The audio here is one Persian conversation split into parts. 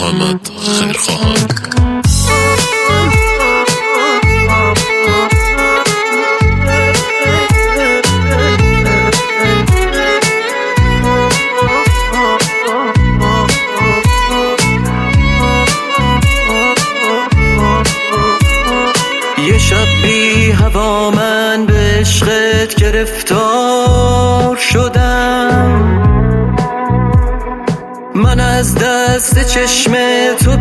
محمد خیرخواهان. یه شب بی هوا من به عشقت گرفتار شدم، من از دست چشم تو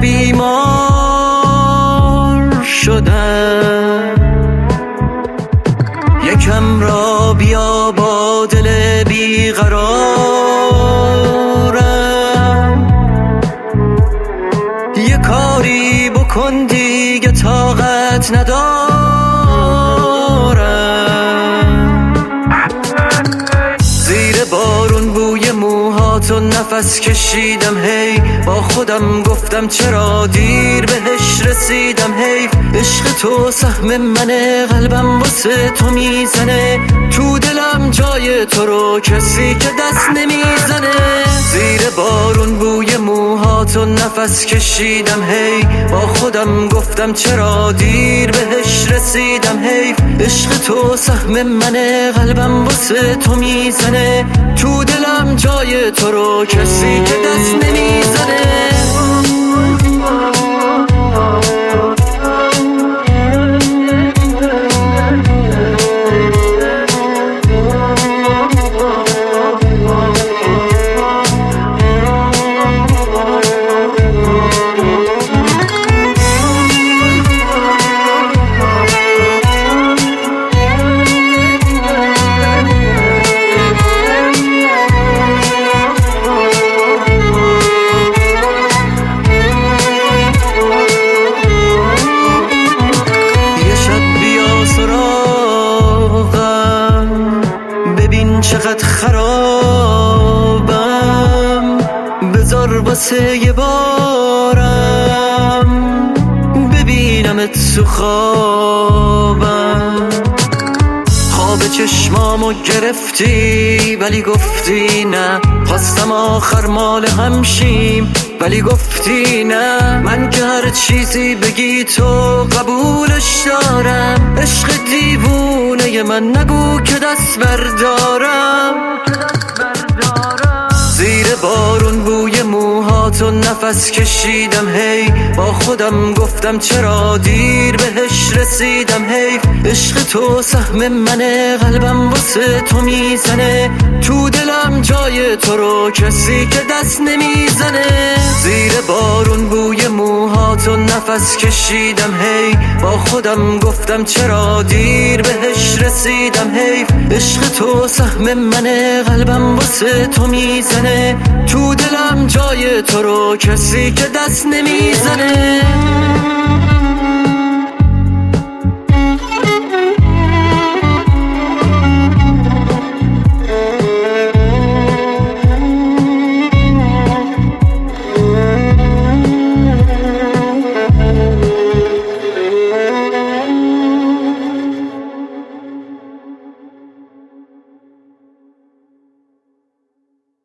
بیمار شدم. یکم را بیا با دل بیقرارم، یه کاری بکن دیگه طاقت ندارم. زیر بارون بوی موهاتو نفس کشیدم، هی با خودم گفتم چرا دیر بهش رسیدم. حیف عشق تو سهم منه، قلبم واسه تو میزنه، تو دلم جای تو رو کسی که دست نمیزنه. زیر بارون بوی موهاتو نفس کشیدم، هی با خودم گفتم چرا دیر بهش رسیدم. حیف عشق تو سهم منه، قلبم واسه تو میزنه، تو دلم جای تو رو کسی که دست نمیزنه. چقدر خرابم، بذار واسه یه بارم ببینمت تو خوابم. خواب چشمامو گرفتی ولی گفتی نه، خواستم آخر مال همشیم ولی گفتی نه. من که هر چیزی بگی تو قبولش دارم، عشق دیوونه من نگو که دست بردارم. زیر بارون بوی موهاتو نفس کشیدم، هی با خودم گفتم چرا دیر بهش رسیدم. حیف عشق تو سهم منه، قلبم واسه تو میزنه، تو دلم جای تو رو کسی که دست نمیزنه. زیر بارون بوی موهاتو نفس کشیدم، هی با خودم گفتم چرا دیر بهش رسیدم. حیف عشق تو سهم منه، قلبم واسه تو میزنه، تو دلم جای تو رو کسی که دست نمیزنه.